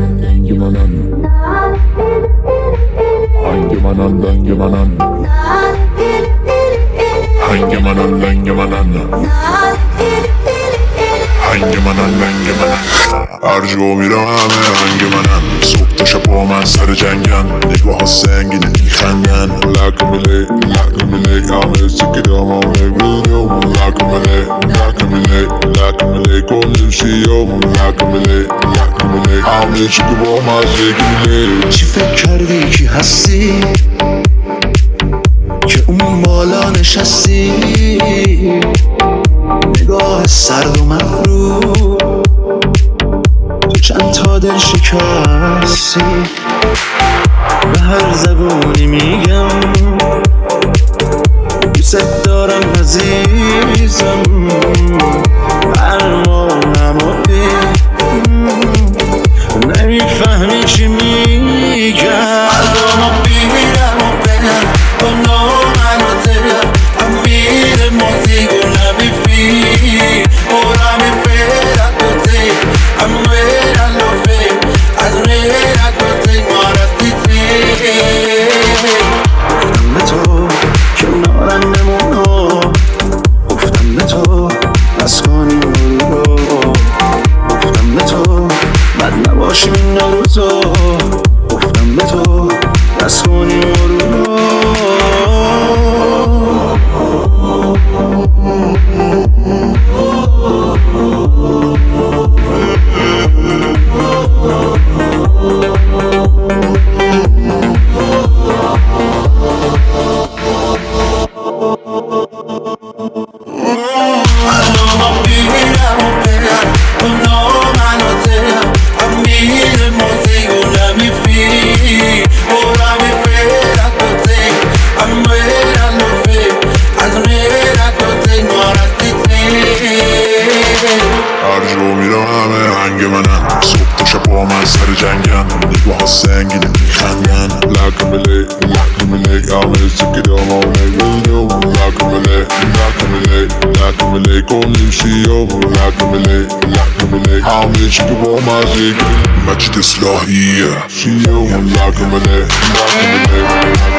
هر جا میرم همه هنگ منن، صبح تا شب با من سر جنگن، نگاه ها سنگینه میخندن. لکمله همه سکرام همه بودم، لکمله کنیم شیام، لکمله همه چی که با مزه گیله. چی فکر کردی کی هستی که اون بالا نشستی؟ نگاه سرد و مغرور تو چند تا دل شکستی. به هر زبونی میگم دوست دارم عزیزم، برمانم و نمیفهمی چی میگم. قلبمو بیرم و برم با نامن و دلم امیر موزیگو نمیفی ora mi pera tote amera lo fe almera tote marati te گفتم به تو کنارم بمونو، گفتم به تو بس کنیم رو، گفتم به تو بد نباشیم این روزو، گفتم به تو بس کنیم رو. هر جا میرم همه هنگ منن، صبح تا شب با من سر جنگن، نگاه ها سنگینه میخندن. لکمله همه سکرام همه بودم، لکمله کنیم شیام، لکمله همه چی که با مزه گیله. مجید اصلاحیه شیام، لکمله